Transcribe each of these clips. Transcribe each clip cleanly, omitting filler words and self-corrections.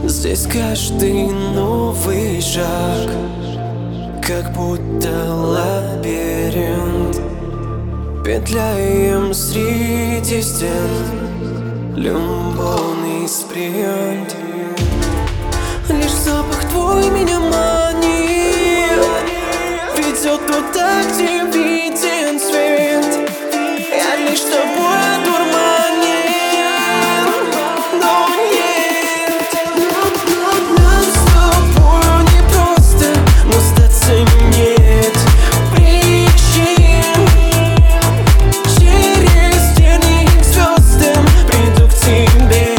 Здесь каждый новый шаг как будто лабиринт. Петляем среди стен, любовный спринт. Лишь запах твой меня манит, ведет туда, где виден свет. Я лишь тобой одурманен, но нет. Нам с тобой не просто, но сдаться нет причин. Через тернии к звездам приду к тебе.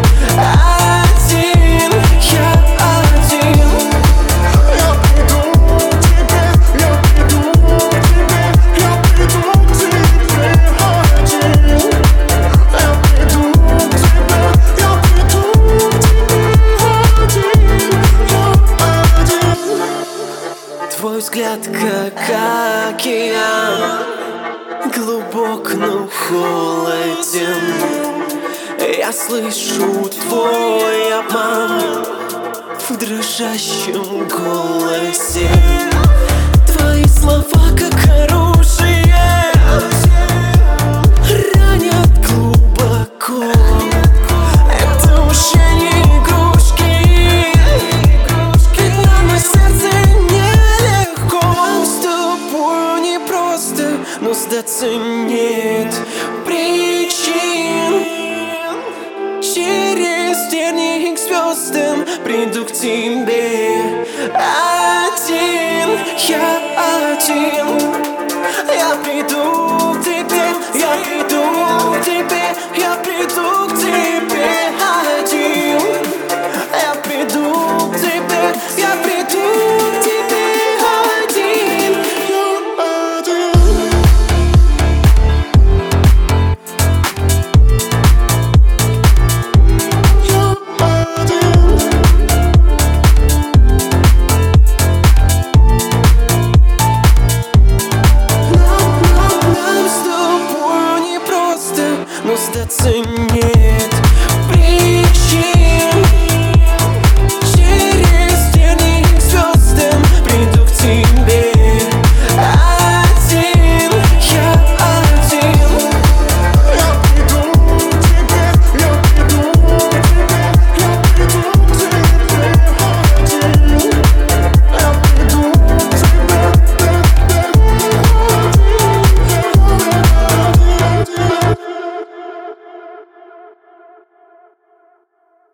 Один, я один. Я приду к тебе, я приду к тебе, я приду к тебе один. Я приду к тебе, я приду к тебе один, я один. Твой взгляд как океан, глубок, но холоден. Я слышу твой обман в дрожащем голосе. Твои слова как оружие ранят глубоко. Это уже не игрушки, но мое сердце нелегко. С тобою не просто, но сдаться нет причин. Через тернии к звездам приду к тебе. Один, я один. Я приду к тебе, я приду к тебе, я приду к тебе один. Я приду к тебе, я приду к тебе один. Я один. Нам с тобою не просто, но сдаться нет